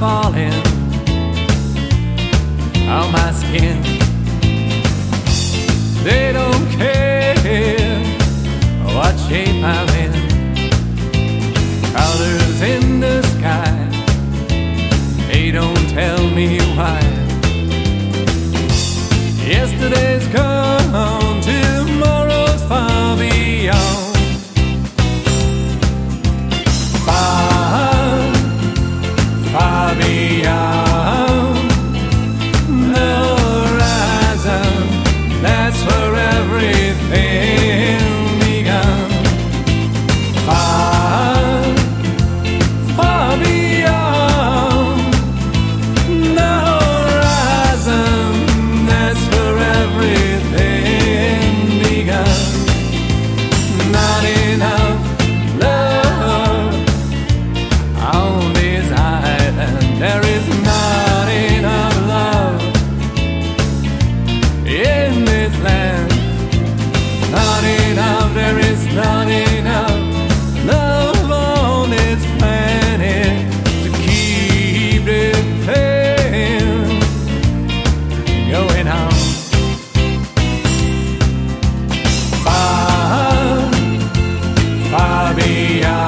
falling on my skin. They don't care what shape I'm in. Colors in the sky, they don't tell me why. Yesterday's gone, tomorrow's far beyond. Far, far beyond the horizon, that's where everything began. Far, far beyond the horizon, that's where everything began. Not enough love on this island. There is not enough love in this land. Not enough, there is not enough love on this planet to keep the pain going on. Far, far beyond